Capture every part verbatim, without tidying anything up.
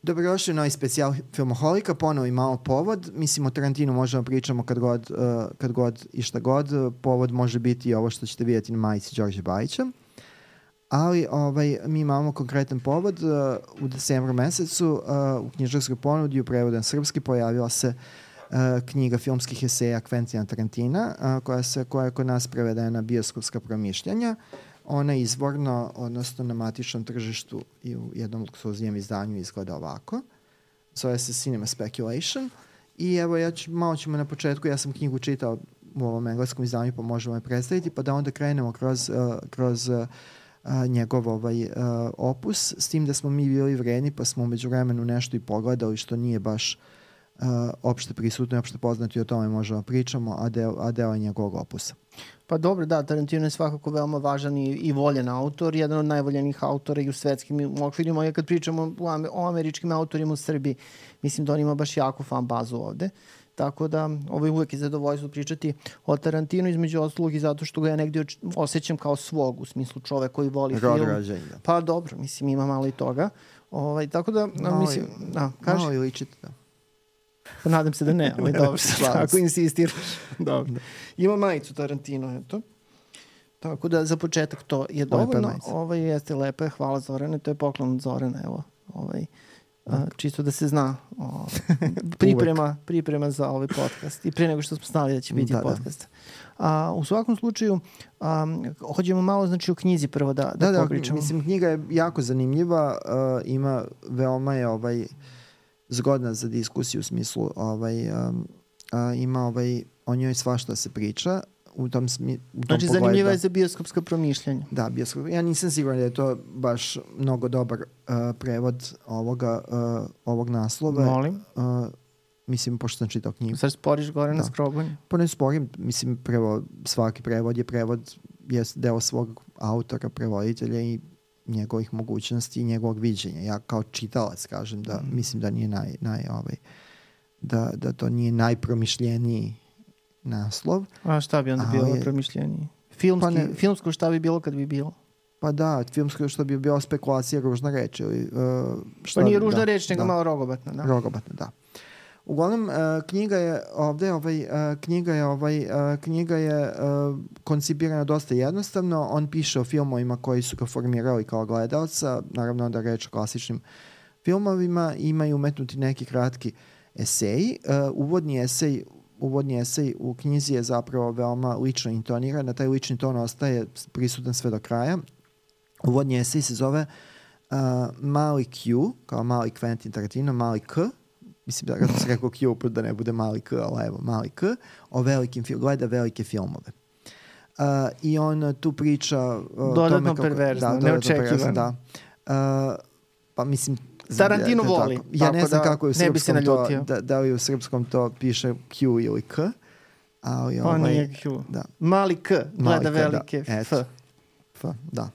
Dobrodošli u novi specijal Filmoholika, ponovo imamo povod. Mislim, o Tarantinu možemo pričamo kad god, uh, kad god i šta god. Povod može biti i ovo što ćete vidjeti na majici Đorđe Bajića. Ali ovaj, mi imamo konkretan povod. Uh, u decembru mesecu uh, u knjižarskoj ponudi u prevodu na srpski pojavila se uh, knjiga filmskih eseja Quentina Tarantina, uh, koja, se, koja je kod nas prevedena Bioskopska promišljanja. Ona izvorno, odnosno na matičnom tržištu i u jednom luksuznijem izdanju izgleda ovako. Zove se Cinema Speculation. I evo, ja ću, malo ćemo na početku, ja sam knjigu čitao u ovom engleskom izdanju, pa možemo je predstaviti, pa da onda krenemo kroz, uh, kroz uh, njegov ovaj, uh, opus, s tim da smo mi bili vredni, pa smo umeđu vremenu nešto i pogledali što nije baš uh, opšte prisutno i opšte poznato i o tome možemo pričamo, a deo, a deo je njegovog opusa. Pa dobro, da, Tarantino je svakako veoma važan i, i voljen autor, jedan od najvoljenih autora i u svetskim okvirima. Ja kad pričamo o američkim autorima u Srbiji, mislim da on ima baš jako fan bazu ovde. Tako da ovo je uvek je zadovoljstvo pričati o Tarantinu, između ostalog i zato što ga ja negdje osjećam kao svog, u smislu čovek koji voli Rod film. rađenja. Pa dobro, mislim ima malo i toga. Ovaj, tako da, malo mislim, a, kaži? Malo i ličite, da. Pa nadam se da ne, ali dobro, ako insistiraš. Dobro. Ima majicu Tarantino, eto. Tako da za početak to je dovoljno. Ovaj jeste lepe, hvala Zorane, to je poklon od Zorana, evo. Ovaj, a, čisto da se zna o, priprema, priprema za ovaj podcast. I prije nego što smo znali da će biti da, podcast. A, u svakom slučaju, a, hoćemo malo znači o knjizi prvo da, da, da popričamo. Da, mislim, knjiga je jako zanimljiva, uh, ima veoma je ovaj zgodna za diskusiju u smislu ovaj, um, uh, ima ovaj, o njoj svašta se priča u tom, smi, u tom znači pogledu. Zanimljiva je za bioskopska promišljanja. Da, bioskop. Ja nisam siguran da je to baš mnogo dobar uh, prevod ovoga, uh, ovog naslova. Molim. Uh, mislim, pošto sam čitao knjigu. Sad sporiš gore da. Na skrobanju? Pa ne sporim, mislim, prevo, svaki prevod je prevod, je deo svog autora, prevoditelja i njegovih mogućnosti i njegovog viđenja. Ja kao čitalac kažem da mm. mislim da nije naj, naj ovaj, da, da to nije najpromišljeniji naslov. A šta bi onda ali, bilo promišljeniji? Filmski, pa ne, filmsko šta bi bilo kad bi bilo? Pa da, filmsko što bi bilo spekulacija, ružna reč. Ili, uh, šta, pa nije ružna da, reč, nego da, malo rogobatna. Da. Rogobatna, da. Uglavnom, uh, knjiga je ovde, ovaj, uh, knjiga je, ovaj, uh, knjiga je uh, koncipirana dosta jednostavno. On piše o filmovima koji su ga formirali kao gledalca, naravno onda reč o klasičnim filmovima, imaju umetnuti neki kratki eseji. Uh, uvodni esej Uvodni esej u knjizi je zapravo veoma lično intoniran, na taj lični ton ostaje prisutan sve do kraja. Uvodni esej se zove uh, Mali Q, kao mali Quentin Tarantino, mali K, mislim da kada se rekao Q uput da ne bude mali K, ali evo, mali K, o velikim filmima, gleda velike filmove. Uh, I on tu priča... Uh, dodatno perverzno, neočekivano. Da. Uh, pa mislim... Tarantino ja, voli. Ja ne znam da, kako je u srpskom to, da, da li u srpskom to piše Q ili K. Ali pa ovaj, nije Q. Da. Mali K, gleda Mali K, velike da. F. F, da.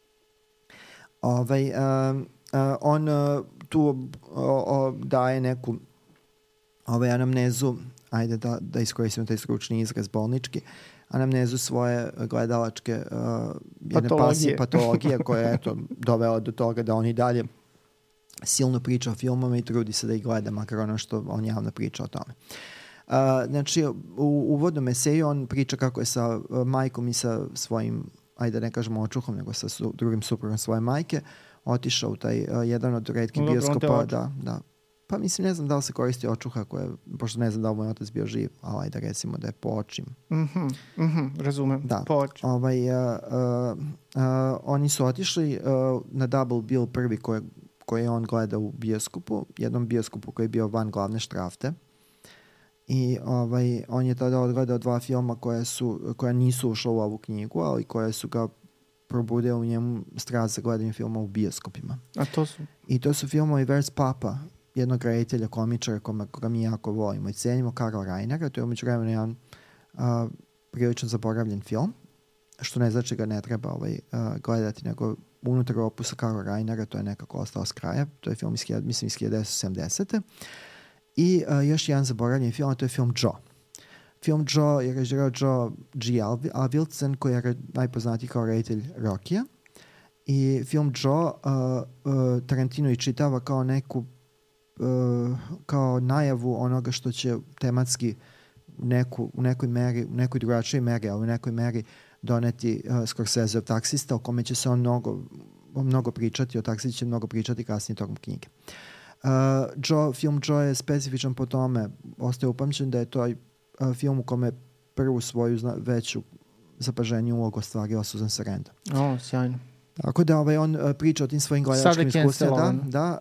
Ovaj, um, uh, on uh, tu o, o, daje neku ovaj, anamnezu, ajde da, da iskoristimo taj stručni izraz bolnički, anamnezu svoje gledalačke uh, jedne pasije, patologije koja je eto, dovela do toga da on i dalje silno priča o filmama i trudi se da ih gleda, makar ono što on javno priča o tome. Uh, znači, u uvodnom eseju on priča kako je sa uh, majkom i sa svojim, ajde ne kažemo očuhom, nego sa su, drugim suprugom svoje majke, otišao u taj uh, jedan od retkih no, bioskopa. Da, da. Pa mislim, ne znam da li se koristi očuha, koje, pošto ne znam da li moj otac bio živ, ali ajde recimo da je po očim. Mhm, mhm, razumem, da. Po očim. Ovaj, uh, uh, uh, oni su otišli uh, na Double Bill prvi koje koje je on gleda u bioskopu, jednom bioskopu koji je bio van glavne štrafte. I ovaj, on je tada odgledao dva filma koja, su, koja nisu ušla u ovu knjigu, ali koje su ga probudile u njemu strast za gledanje filma u bioskopima. A to su? I to su filmovi Where's Papa, jednog reditelja, komičara koga, koga mi jako volimo i cenimo, Karla Reinera. To je umeđu vremena jedan uh, prilično zaboravljen film, što ne znači ga ne treba ovaj, uh, gledati, nego unutar opusa Karla Reinera, to je nekako ostalo s kraja. To je film iz, mislim, iz hiljadu devetsto sedamdesete. I uh, još jedan zaboravljen film, a to je film Joe. Film Joe je režirao Joe G. Avildsen, koji je najpoznatiji kao reditelj Rockija. I film Joe uh, uh, Tarantino iščitava kao neku uh, kao najavu onoga što će tematski neku, u nekoj meri, u nekoj drugačijoj meri, ali u nekoj meri doneti uh, Scorseseov Taksista, o kome će se on mnogo, mnogo pričati, o Taksiji će mnogo pričati kasnije tokom knjige. Uh, Joe, film Joe je specifičan po tome, ostaje upamćen da je to uh, film u kome prvu svoju zna, veću zapaženju ulogu ostvario Susan Sarandon. O, sjajno. Tako da ovaj, on uh, priča o tim svojim gledačkim iskustvima. Da, da,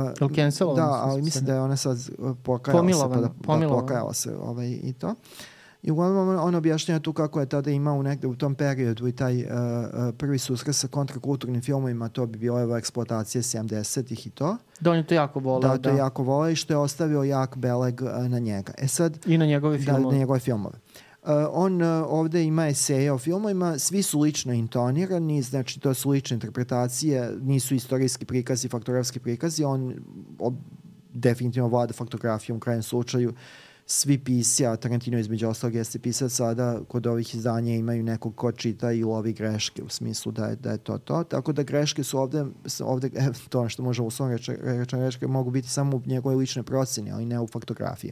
uh, da, ali mislim da je ona sad uh, pokajala se, pa da, da pokajala se ovaj, i to. I uglavnom on objašnjava tu kako je tada imao negde u tom periodu i taj uh, uh, prvi susret sa kontrakulturnim filmovima, to bi bila ova eksploatacija sedamdesetih i to. Da, on je to jako volao. Da, to je jako volao i što je ostavio jak beleg uh, na njega. E sad, I na njegove filmove. Da, na njegove filmove. Uh, on uh, ovde ima eseje o filmovima, svi su lično intonirani, znači to su lične interpretacije, nisu istorijski prikazi, faktografski prikazi, on ob, definitivno vlada faktografijom u krajnjem slučaju. Svi pisja, Tarantino između ostalog jeste pisac, sada kod ovih izdanja imaju nekog ko čita i lovi greške u smislu da je, da je to to. Tako da greške su ovde, ovde to ono što možemo u svom reći, greške mogu biti samo u njegove lične procene, ali ne u faktografiji.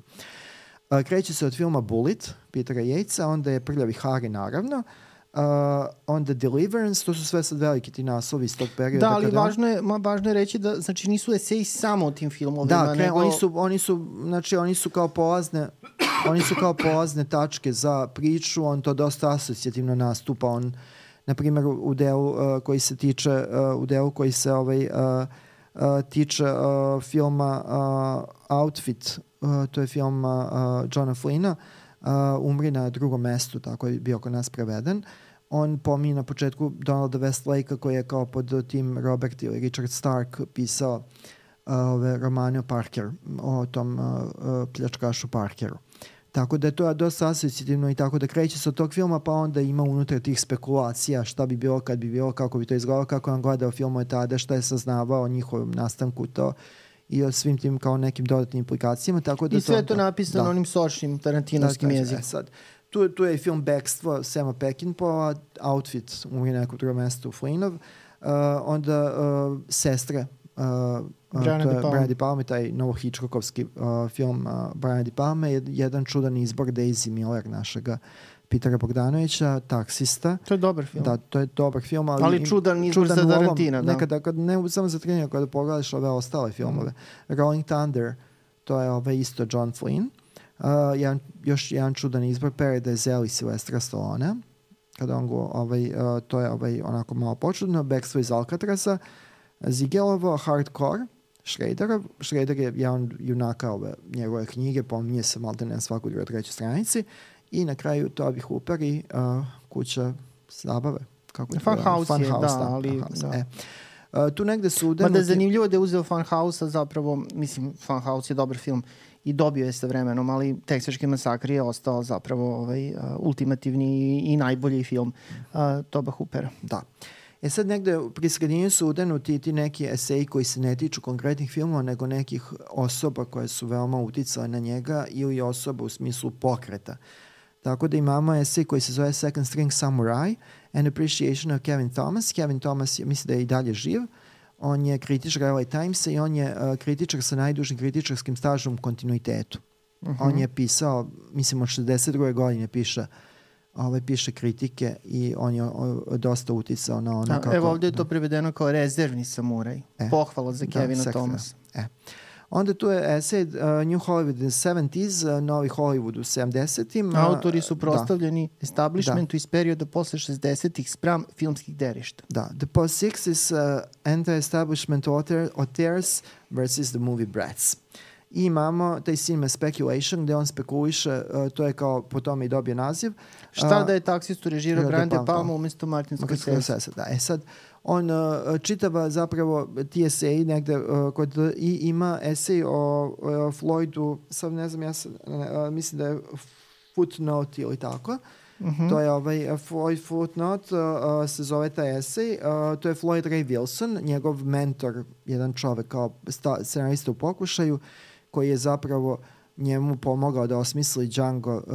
Kreće se od filma Bullet, Petera Yatesa, onda je Prljavi Harry naravno, uh, onda Deliverance, to su sve sad veliki ti naslovi iz tog perioda. Da, ali važno je, važno je reći da znači nisu eseji samo o tim filmovima. Da, kre, nego... oni, su, oni, su, znači, oni su kao polazne oni su kao polazne tačke za priču, on to dosta asocijativno nastupa, on na primjer u delu uh, koji se tiče uh, u delu koji se ovaj, uh, uh, tiče uh, filma uh, Outfit, uh, to je film uh, Johna Flynna, uh, Umri na drugom mestu, tako je bio kod nas preveden. On pominje na početku Donalda Westlakea koji je kao pod tim Robert ili Richard Stark pisao uh, ove romane o Parker, o tom uh, uh, pljačkašu Parkeru. Tako da je to dosta asocijativno i tako da kreće se od tog filma, pa onda ima unutar tih spekulacija šta bi bilo kad bi bilo, kako bi to izgledalo, kako je on gledao filmove tada, šta je saznavao o njihovom nastanku to i o svim tim kao nekim dodatnim implikacijama. Tako da I sve to, je to napisano da. onim sočnim tarantinovskim da, jezikom. E sad, tu, tu je i film Bekstvo Sama Peckinpah, Outfit u nekom drugom mestu Flynnov, uh, onda uh, Sestre, uh, Brian De Palma. Brian De Palma, taj novo Hitchcockovski uh, film uh, Brian De Palma je jedan čudan izbor Daisy Miller, našega Petera Bogdanovića, Taksista. To je dobar film. Da, to je dobar film. Ali, ali čudan izbor za Tarantina. Da. Nekada, kad, ne samo za Tarantina, kada pogledaš ove ostale filmove. Mm. Rolling Thunder, to je ovaj isto John Flynn. Uh, jedan, još jedan čudan izbor, Paradise Alley Sylvestra Stallone. Kada on go, ovaj, uh, to je ovaj, onako malo počudno. Bekstvo iz Alcatraza, Zigelovo, Hardcore, Schraderov. Schrader je jedan junaka ove njegove knjige, pominje se malte ne na svakoj drugoj trećoj stranici. I na kraju Toby Hooper i uh, Kuća zabave. Kako je Funhouse Fun je, House, da, da, ali... Funhouse, Da. e. Uh, tu negde su... Mada je zanimljivo da je uzeo Funhouse-a zapravo, mislim, Funhouse je dobar film i dobio je sa vremenom, ali Teksaški masakri je ostao zapravo ovaj, uh, ultimativni i, i najbolji film uh, Toba Hoopera. Da. E sad negde pri sredini su udenuti ti neki eseji koji se ne tiču konkretnih filmova, nego nekih osoba koje su veoma uticale na njega ili osoba u smislu pokreta. Tako da imamo esej koji se zove Second String Samurai, An Appreciation of Kevin Thomas. Kevin Thomas, ja mislim da je i dalje živ. On je kritičar L A Timesa i on je uh, kritičar sa najdužim kritičarskim stažom u kontinuitetu. Uh-huh. On je pisao, mislim od šezdeset druge godine piše, ovaj, piše kritike i on je o, dosta uticao na ono. A, kako... Evo ovdje je to prevedeno kao rezervni samuraj. E, Pohvala za Kevina da, Thomasa. E. Onda tu je esej uh, New Hollywood in the seventies, uh, Novi Hollywood u sedamdesetim. Uh, Autori su prostavljeni da. establishmentu da. iz perioda posle šezdesetih spram filmskih derišta. Da. The post-sixties uh, anti-establishment author, authors versus the movie brats. I imamo taj cinema speculation gde on spekuliše, uh, to je kao po tome i dobije naziv. Šta uh, da je Taksistu režirao Brian De Palma umjesto Martin Scorsese? Da, e sad, on uh, čitava zapravo ti eseji negde uh, kod, i ima esej o uh, Floydu, sad ne znam, ja sam, uh, mislim da je Footnote ili tako. Uh-huh. To je ovaj Floyd Footnote, uh, se zove taj esej. Uh, to je Floyd Ray Wilson, njegov mentor, jedan čovek kao sta, scenarista u pokušaju, koji je zapravo njemu pomogao da osmisli Django, uh,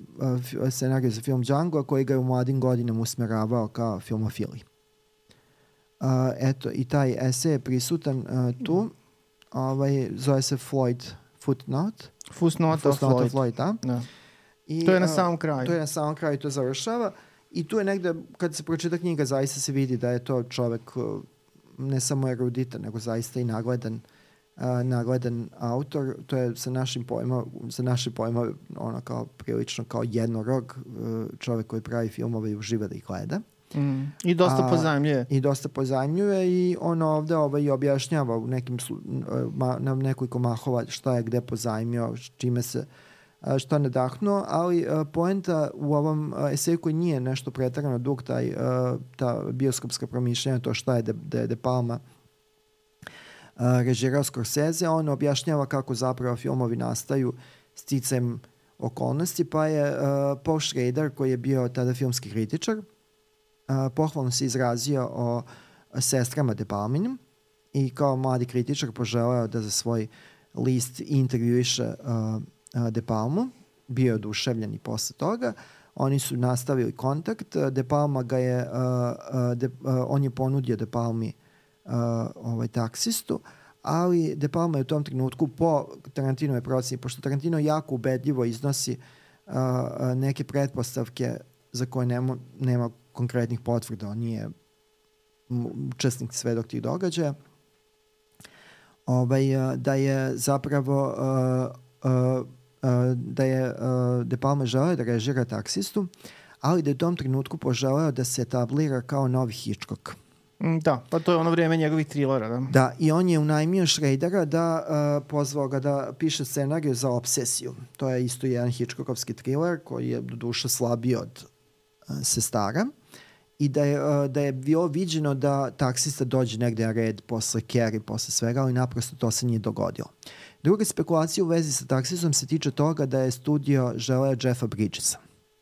uh, scenariju za film Django, koji ga je u mladim godinama usmeravao kao filmofili. Uh, eto, i taj esej je prisutan uh, tu. ovaj, zove se Floyd Footnote. Footnote of Floyd. Floyd, da. da. I, to je na samom kraju. To je na samom kraju, to završava. I tu je negde, kad se pročita knjiga, zaista se vidi da je to čovek ne samo eruditan, nego zaista i nagledan, uh, nagledan autor. To je sa našim pojma, sa našim pojma ono kao prilično kao jednorog, uh, čovek koji pravi filmove i uživa da ih gleda. Mm. I dosta pozajmljuje. I dosta pozajmljuje i on ovde ovaj, objašnjava u nekim, ma, na nekoliko mahova šta je gde pozajmio, čime se šta nadahnuo, ali uh, poenta u ovom uh, eseju koji nije nešto pretarano dug, taj, uh, ta bioskopska promišljanja, to šta je De, De, De Palma uh, režirao Scorsese, on objašnjava kako zapravo filmovi nastaju sticajem okolnosti, pa je uh, Paul Schrader, koji je bio tada filmski kritičar, uh, pohvalno se izrazio o sestrama De Palminim i kao mladi kritičar poželeo da za svoj list intervjuiše uh, De Palmu, bio je oduševljen i posle toga. Oni su nastavili kontakt. De Palma ga je, uh, uh, de, uh, on je ponudio De Palmi uh, ovaj taksistu, ali De Palma je u tom trenutku po Tarantinove proceni, pošto Tarantino jako ubedljivo iznosi uh, neke pretpostavke za koje nema, nema konkretnih potvrda, on nije učesnik svedok tih događaja, ovaj, uh, da je zapravo uh, uh, da je uh, De Palma želeo da režira taksistu, ali da je u tom trenutku poželeo da se etablira kao novi Hitchcock. Da, pa to je ono vrijeme njegovih trilera. Da, da i on je unajmio Schradera da uh, pozvao ga da piše scenariju za Obsesiju. To je isto jedan Hitchcockovski thriller koji je do duše slabiji od uh, Sestara i da je, uh, da je bilo viđeno da taksista dođe negde na red posle Carrie, posle svega, ali naprosto to se nije dogodilo. Druga spekulacija u vezi sa taksistom se tiče toga da je studio želeo Jeffa Bridgesa,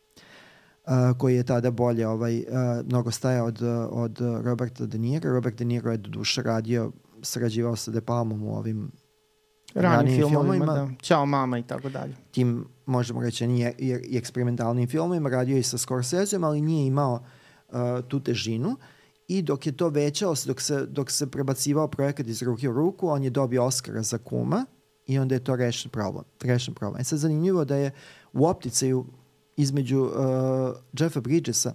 uh, koji je tada bolje ovaj, uh, mnogo stajao od, od Roberta De Niro. Robert De Niro je do duše radio, sarađivao sa De Palmom u ovim ranim filmovima, filmovima. Da. Ćao mama i tako dalje. Tim, možemo reći, i, i, i eksperimentalnim filmovima, radio i sa Scorseseom, ali nije imao uh, tu težinu. I dok je to većao, dok se, dok se prebacivao projekat iz ruke u ruku, on je dobio Oscara za Kuma i onda je to rešen problem. Rešen problem. E sad zanimljivo da je u opticaju između uh, Jeffa Bridgesa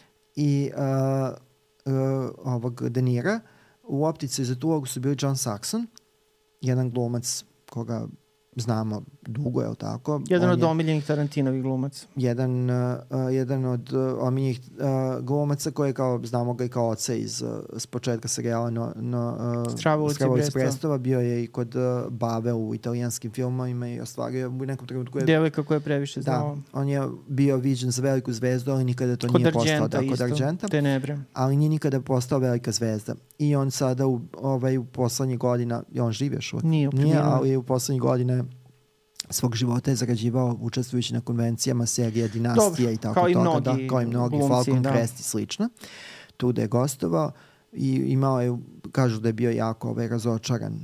i uh, uh, ovog De Nira, u opticaju za tu ulogu su bili John Saxon, jedan glumac koga znamo dugo, je li tako? Jedan on od omiljenih Tarantinovih glumaca. Jedan, uh, jedan od uh, omiljenih uh, glumaca koji kao, znamo ga i kao oca iz, uh, s početka serijala no, no, uh, Stravovic Brestova. Bio je i kod uh, Bave u italijanskim filmovima i ostvario u nekom trenutku. Je, Devojka koja je previše znao. Da, on je bio viđen za veliku zvezdu, ali nikada to kod nije postao. Da, kod Argenta. Tenebre. Ali nije nikada postao velika zvezda. I on sada u, ovaj, u poslednjih godina, on živi još uvijek. Nije, nije, ali u poslednjih godina svog života je zarađivao učestvujući na konvencijama serija Dinastija i tako toga. Mnogi da, kao i mnogi glumci, Falcon da. Crest i slično. Tu da je gostovao i imao je, kažu da je bio jako ovaj, razočaran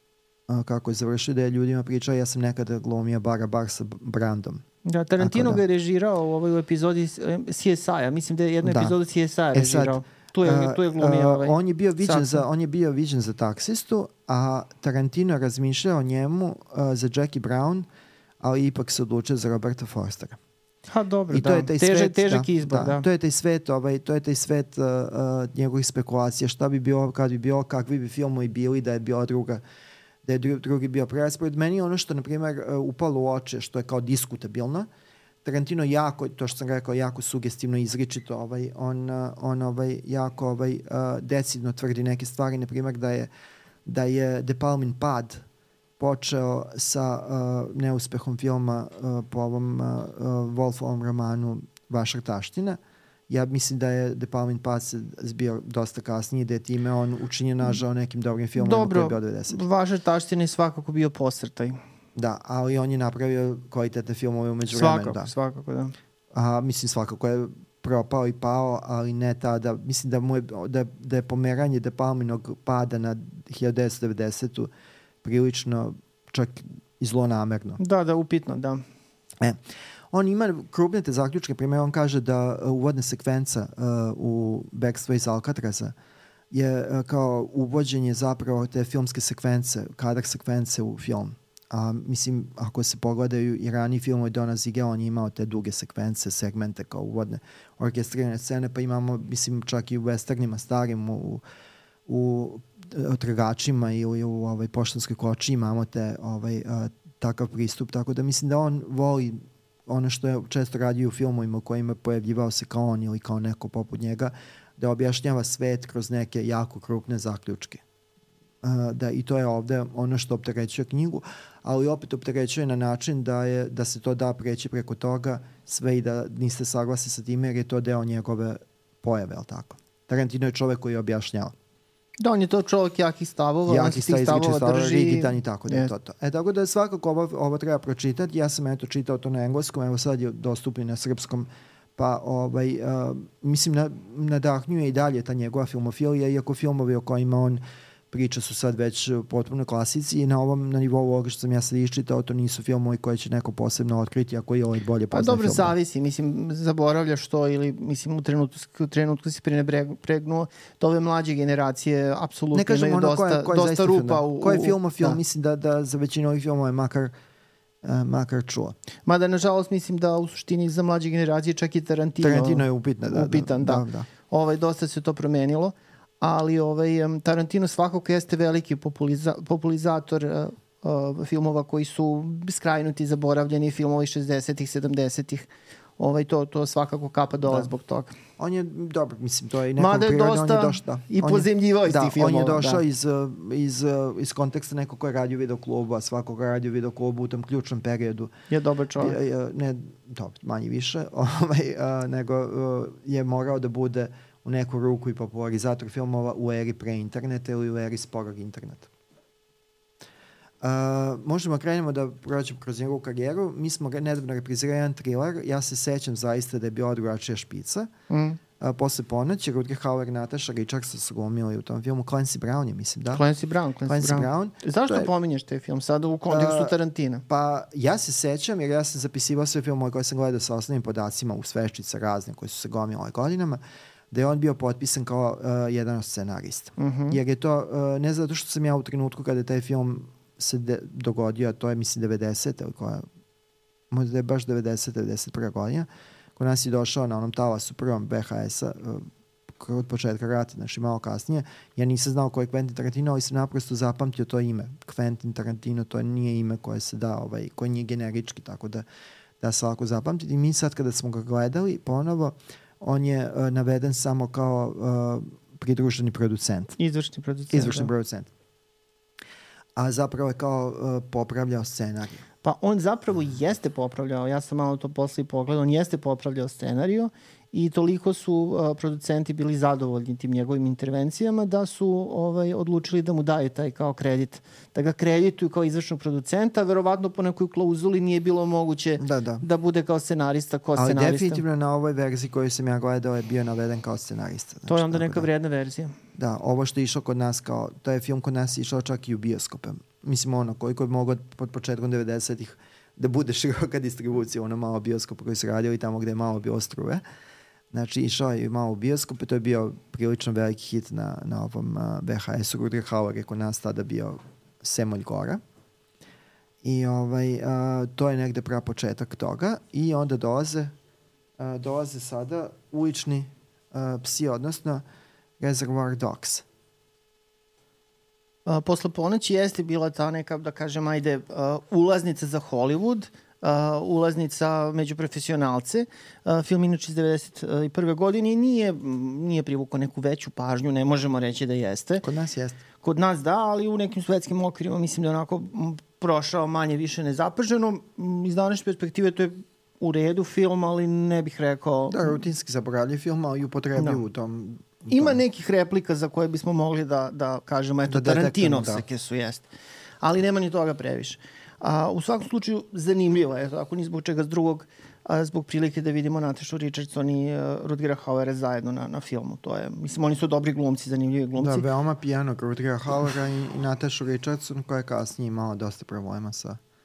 a, kako je završio, da je ljudima pričao ja sam nekada glumio bara bar sa Brandom. Da, Tarantino da. ga je režirao u ovoj epizodi C S I-a. Mislim da je jednu da. epizodu C S I-a režirao. E sad, Tu je, tu je glumio ovaj. Uh, on je bio viđen za, on je bio viđen za taksistu, a Tarantino razmišljao o njemu uh, za Jackie Brown, ali ipak se odlučio za Roberta Forstera. Ha, dobro, I to da. je taj Teže, svet, težak da, izbor, da, da. To je taj svet, ovaj, to je taj svet uh, uh, njegovih spekulacija, šta bi bilo, kad bi bilo, kakvi bi filmovi bili da je bila druga, da je drugi bio preraspored. Meni ono što, na primjer, uh, upalo u oči, što je kao diskutabilno, Tarantino jako, to što sam rekao, jako sugestivno izričito, ovaj, on, on ovaj, jako ovaj, uh, decidno tvrdi neke stvari, na primjer da je, da je De Palmin pad počeo sa uh, neuspehom filma uh, po ovom uh, Wolfovom romanu Vašar taština. Ja mislim da je De Palmin pad se zbio dosta kasnije, da je time on učinio nažao nekim dobrim filmom. Dobro, Vašar taština je svakako bio posrtaj. Da, ali on je napravio kvalitetne filmove umeđu vremena. Svakako, da. svakako, da. A, mislim, svakako je propao i pao, ali ne tada. Mislim da, mu je, da, da je pomeranje De Palminog pada na hiljadu devetsto devedesetu prilično čak i zlonamerno. Da, da, upitno, da. E, on ima krupnete zaključke, primjer on kaže da uvodna sekvenca uh, u Backstreet iz Alcatraza je uh, kao uvođenje zapravo te filmske sekvence, kadar sekvence u film. A, mislim, ako se pogledaju i rani filmovi Dona Zige, on je imao te duge sekvence, segmente kao uvodne orkestrirane scene, pa imamo, mislim, čak i u westernima starim, u, u Tragačima ili u ovaj, Poštanskoj koči imamo te, ovaj, a, takav pristup, tako da mislim da on voli ono što je često radio u filmovima u kojima pojavljivao se kao on ili kao neko poput njega, da objašnjava svet kroz neke jako krupne zaključke. Uh, da i to je ovde ono što opterećuje knjigu, ali opet opterećuje na način da, je, da se to da preći preko toga sve i da niste saglasni sa time jer je to deo njegove pojave, ali tako? Tarantino je čovek koji objašnjava. Da, on je to čovjek jakih stavova, Jaki stav, stavova stavova, drži. rigidan i tako da je yes. to to. E tako da svakako ovo, ovo treba pročitati. Ja sam eto čitao to na engleskom, evo sad je dostupno na srpskom, pa ovaj, uh, mislim na, nadahnjuje i dalje ta njegova filmofilija, iako filmovi o kojima on priča su sad već potpuno klasici i na ovom na nivou ovoga što sam ja sad iščitao, to nisu filmovi koje će neko posebno otkriti, ako je ovaj bolje poznaje film. Pa dobro, film. Zavisi, mislim, zaboravljaš to ili, mislim, u trenutku, u trenutku si prenebregnuo, to ove mlađe generacije apsolutno imaju ono dosta, koje, koje dosta rupa film, u... Ko je film o film, da. Mislim da, da za većinu ovih filmova je makar Uh, makar čuo. Mada, nažalost, mislim da u suštini za mlađe generacije čak i Tarantino... Tarantino je upitna, da. Upitan, da. da. da, da. Ovaj, dosta se to promenilo, ali ovaj, Tarantino svakako jeste veliki populiza, populizator uh, uh, filmova koji su skrajnuti, zaboravljeni, filmovi šezdesetih, sedamdesetih. Ovaj, to, to svakako kapa dola zbog toga. On je, dobro, mislim, to je nekom Mada je prirodno, dosta on je došao, i pozemljivao iz tih filmova. Da, on je došao iz, iz, iz konteksta nekog ko je radio videokluba, svakog radio videoklubu u tom ključnom periodu. Je dobar čovjek. Je, je, ne, dobro, manje više, ovaj, a, nego a, je morao da bude u neku ruku i popularizator filmova u eri pre interneta ili u eri sporog interneta. Uh, možemo krenemo da prođemo kroz njegovu karijeru. Mi smo nedavno reprizirali jedan thriller. Ja se sećam zaista da je bio Drugačija špica. Mm. Uh, posle ponoći, Rutger Hauer, Natasha Richardson su glumili u tom filmu. Clancy Brown je, mislim, da? Clancy Brown. Clancy, Clancy Brown. Brown. Zašto je, pominješ te film sada u kontekstu uh, Tarantina? Pa ja se sećam, jer ja sam zapisivao sve filmove koje sam gledao sa osnovnim podacima u sveščice razne koje su se gomile godinama, da je on bio potpisan kao uh, jedan od scenarista. Mm -hmm. Jer je to, uh, ne zato što sam ja u trenutku kada je taj film se de, dogodio, a to je mislim devedesete ili koja, možda da je baš devedesete, devedeset prva godina, kod nas je došao na onom talasu prvom B H S-a uh, od početka rata, znači malo kasnije. Ja nisam znao ko je Quentin Tarantino, ali sam naprosto zapamtio to ime. Quentin Tarantino, to nije ime koje se da, ovaj, koje nije generički, tako da, da se lako zapamtiti. I mi sad kada smo ga gledali ponovo, on je uh, naveden samo kao uh, pridruženi producent. Izvršni producent. Izvršni da. producent. A zapravo je kao uh, popravljao scenarij. Pa on zapravo jeste popravljao, ja sam malo to posle i pogledao, on jeste popravljao scenariju i toliko su uh, producenti bili zadovoljni tim njegovim intervencijama da su ovaj, odlučili da mu daju taj kao kredit, da ga kredituju kao izvršnog producenta, verovatno po nekoj klauzuli nije bilo moguće da, da. da bude kao scenarista, kao ali scenarista. Ali definitivno na ovoj verziji koju sam ja gledao je bio naveden kao scenarista. Znači, to je onda neka da. vrijedna verzija. Da, ovo što je išao kod nas kao, to je film kod nas išao čak i u bioskope. Mislim ono, koliko je mogao pod početkom devedesetih da bude široka distribucija, ono malo bioskopa koji su radili tamo gde je malo bilo struje. Znači, išao je malo u bioskope, to je bio prilično veliki hit na, na ovom uh, B H S-u. Rutger Hauer je kod nas tada bio Semolj Gora. I ovaj, uh, to je negde prav početak toga. I onda dolaze, uh, dolaze sada ulični uh, psi, odnosno Reservoir Dogs. Uh, posle ponoći jeste bila ta neka, da kažem, ajde, uh, ulaznica za Hollywood, uh, ulaznica među profesionalce. Uh, film inače iz devedeset prve godine i nije, nije privukao neku veću pažnju, ne možemo reći da jeste. Kod nas jeste. Kod nas da, ali u nekim svetskim okvirima mislim da je onako prošao manje više nezapaženo. Iz današnje perspektive to je u redu film, ali ne bih rekao... Da, rutinski zaboravljiv film, ali upotrebljiv u tom... Ima nekih replika za koje bismo mogli da, da kažemo, eto, da Tarantinovske su, jeste. Ali nema ni toga previše. A, u svakom slučaju, zanimljivo je, ako ni zbog čega s drugog, a, zbog prilike da vidimo Natashu Richardson i uh, Rutgera Hauera zajedno na, na filmu. To je, mislim, oni su dobri glumci, zanimljivi glumci. Da, veoma pijanog Rutgera Hauera i, i Natashu Richardson, koja je kasnije imala dosta problema sa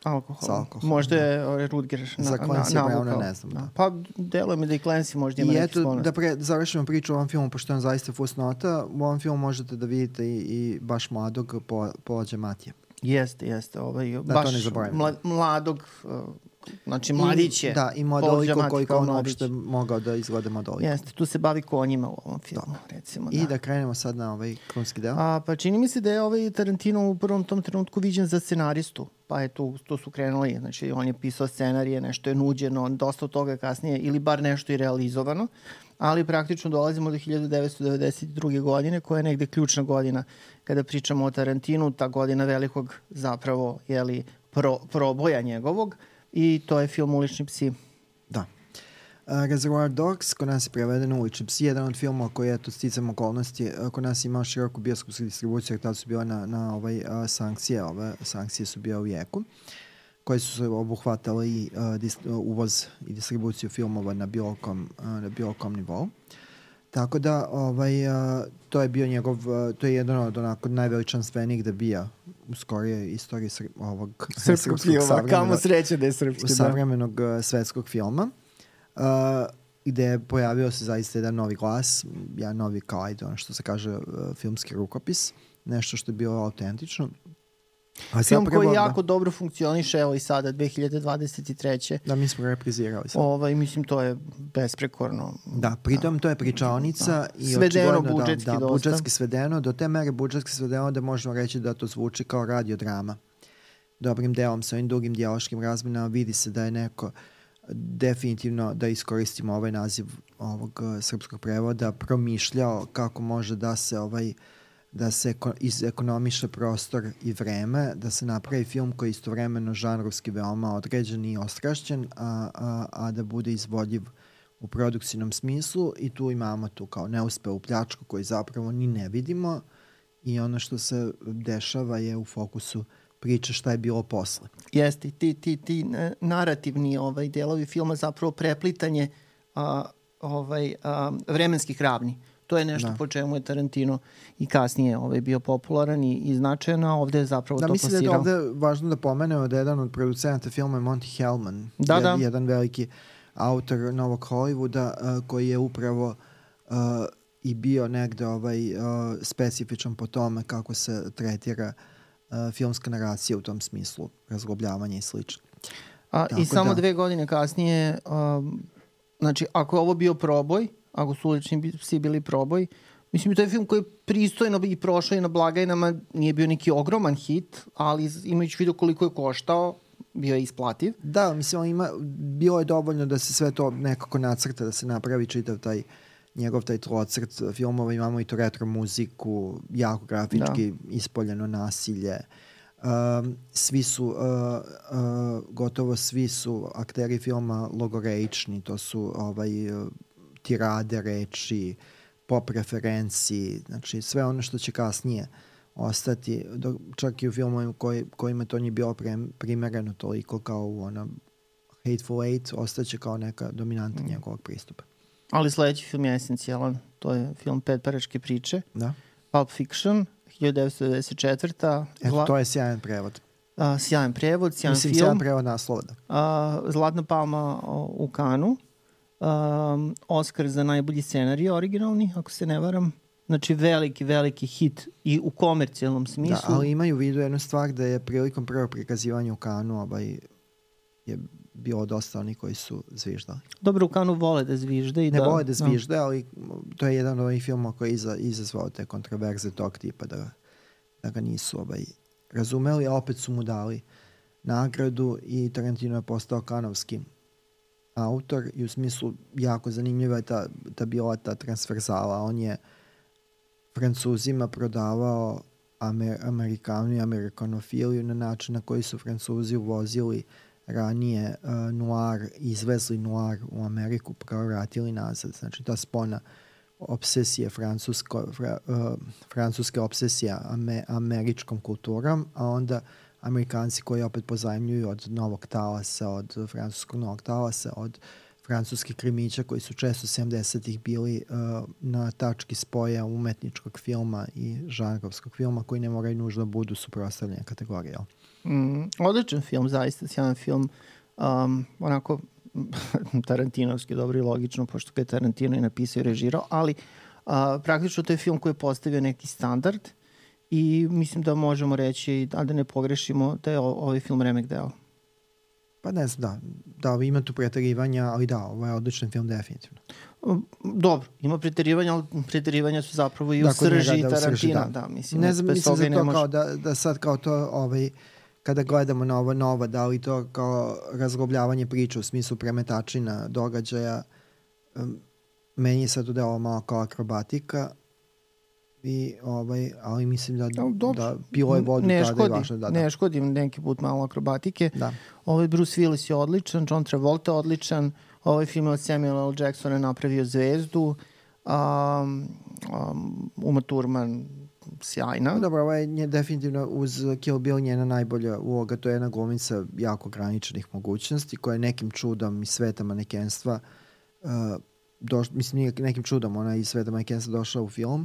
Alkohol. Sa alkoholom. Možda je Rutger na, za Clancy na, Browna ne znam. Da. Pa deluje mi da i Clancy možda ima I neki eto, da pre, završimo priču o ovom filmu, pošto je on zaista fusnota, u ovom filmu možete da vidite i, i baš mladog Paula Giamatija. Jeste, jeste. Ovaj, da, baš mlad, mladog, uh, znači mladić je. Da, i modoliko koliko on uopšte mogao da izgleda modoliko. Jeste, tu se bavi konjima u ovom filmu, da. recimo. I da. da krenemo sad na ovaj krunski deo. A, pa čini mi se da je ovaj Tarantino u prvom tom trenutku viđen za scenaristu, pa je tu, tu su krenuli, znači on je pisao scenarije, nešto je nuđeno, dosta od toga kasnije, ili bar nešto i realizovano, ali praktično dolazimo do hiljadu devetsto devedeset druge. godine, koja je negde ključna godina kada pričamo o Tarantinu, ta godina velikog zapravo, jeli, pro, proboja njegovog, i to je film Ulični psi. Da. Uh, Reservoir Dogs, kod nas je prevedeno Ulični psi, jedan od filmova koji je to sticam okolnosti, uh, kod nas je imao široku bioskopsku distribuciju, jer tada su bila na, na ovaj, uh, sankcije, ove sankcije su bile u jeku, koje su se obuhvatale i uh, dis, uh, uvoz i distribuciju filmova na bilo kom, uh, na bilo kom nivou. Tako da, ovaj, uh, to je bio njegov, uh, to je jedan od onako najveličanstvenijih debija u skorije istoriji sr ovog srpskog filma, kamo sreće da je srpski. Savremenog uh, svetskog filma, uh, gde je pojavio se zaista jedan novi glas, jedan novi, kao ajde, ono što se kaže, uh, filmski rukopis, nešto što je bilo autentično. A film koji da, jako dobro funkcioniše, evo i sada, dve hiljade dvadeset treće. Da, mi smo ga reprizirali sad. Ovaj, mislim, to je besprekorno. Da, pritom to je pričaonica. Da. I svedeno budžetski da, da, dosta. Budžetski svedeno, do te mere budžetski svedeno da možemo reći da to zvuči kao radiodrama. Dobrim delom, sa ovim dugim dijaloškim razmenama vidi se da je neko definitivno, da iskoristimo ovaj naziv ovog uh, srpskog prevoda, promišljao kako može da se ovaj da se izekonomiše prostor i vreme, da se napravi film koji je istovremeno žanrovski veoma određen i ostrašćen, a, a, a da bude izvodljiv u produkcijnom smislu, i tu imamo tu kao neuspelu pljačku koju zapravo ni ne vidimo, i ono što se dešava je u fokusu priče šta je bilo posle. Jeste, ti, ti, ti narativni ovaj, delovi filma zapravo preplitanje a, ovaj, a, vremenskih ravni. To je nešto da. po čemu je Tarantino i kasnije ovaj, bio popularan i, i značajan, a ovde je zapravo da, to plasirao. Da, mislim da je ovde važno da pomenemo da je jedan od producenata filma je Monty Hellman, da, jed, da. jedan veliki autor novog Hollywooda, uh, koji je upravo uh, i bio negde ovaj, uh, specifičan po tome kako se tretira uh, filmska naracija u tom smislu, razglobljavanja i slično. A, I samo da. dve godine kasnije, um, znači ako je ovo bio proboj, ako su Ulični psi bili proboj, mislim, to je film koji je pristojno i prošao i na blagajnama, nije bio neki ogroman hit, ali imajući vidio koliko je koštao, bio je isplativ. Da, mislim, ima, bilo je dovoljno da se sve to nekako nacrta, da se napravi čitav taj njegov taj tlocrt filmova, imamo i to retro muziku, jako grafički da. ispoljeno nasilje. Um, svi su, uh, uh, gotovo svi su akteri filma logoreični, to su ovaj... Uh, tirade reči, pop referenciji, znači sve ono što će kasnije ostati, do, čak i u filmovima koji, kojima to nije bilo pre, primereno toliko kao u onom Hateful Eight, ostaće kao neka dominanta mm. njegovog pristupa. Ali sledeći film je esencijalan, to je film Petparačke priče, da. Pulp Fiction, hiljadu devetsto devedeset četvrta. Eto, Zla... to je sjajan prevod. A, sjajan prevod, sjajan Mislim, film. sjajan prevod naslova, da. A, Zlatna palma o, u Kanu. Um, Oscar za najbolji scenarij originalni, ako se ne varam. Znači veliki, veliki hit i u komercijalnom smislu. Da, ali imaju u vidu jednu stvar da je prilikom prvog prikazivanja u Kanu ovaj, je bilo dosta oni koji su zviždali. Dobro, u Kanu vole da zvižde. I ne da, vole da zvižde, no. ali to je jedan od ovih filmova koji je iza, izazvao te kontroverze tog tipa da, da ga nisu ovaj, razumeli, a opet su mu dali nagradu i Tarantino je postao kanovski autor i u smislu jako zanimljiva je ta, ta bila ta transverzala. On je Francuzima prodavao Amer, Amerikanu i amerikanofiliju na način na koji su Francuzi uvozili ranije uh, noir, izvezli noir u Ameriku, vratili nazad. Znači ta spona obsesije francusko, fra, uh, francuske obsesije ame, američkom kulturom, a onda Amerikanci koji opet pozajmljuju od novog talasa, od francuskog novog talasa, od francuskih krimića koji su često sedamdesetih bili uh, na tački spoja umetničkog filma i žanrovskog filma koji ne moraju nužno budu suprotstavljene kategorije. Mm, odličan film, zaista sjajan film. Um, onako tarantinovski, dobro i logično, pošto ga je Tarantino i napisao i režirao, ali uh, praktično to je film koji je postavio neki standard i mislim da možemo reći, a da ne pogrešimo, da je ovaj film remek deo. Pa ne znam, da, da ima tu preterivanja, ali da, ovo je odličan film definitivno. Dobro, ima preterivanja, ali preterivanja su zapravo i u srži da, Tarantina. Da. Da, mislim, ne znam, mislim za to kao da, da sad kao to, ovaj, kada gledamo na ovo nova, da li to kao razglobljavanje priče u smislu premetačina događaja, um, meni je sad tu delo malo kao akrobatika, i, ovaj, ali mislim da, no, da pilo je vodu ne tada škodi, je važno. Da, da. Ne škodi neki put malo akrobatike. Da. Ovaj Bruce Willis je odličan, John Travolta je odličan, ovaj film od Samuel L. Jacksona je napravio zvezdu, um, um, Uma Thurman sjajna. Dobro, ovo je definitivno uz Kill Bill njena najbolja uloga, to je jedna glumica jako ograničenih mogućnosti koja je nekim čudom iz sveta manekenstva uh, doš, mislim nije nekim čudom, ona iz sveta manekenstva došla u film,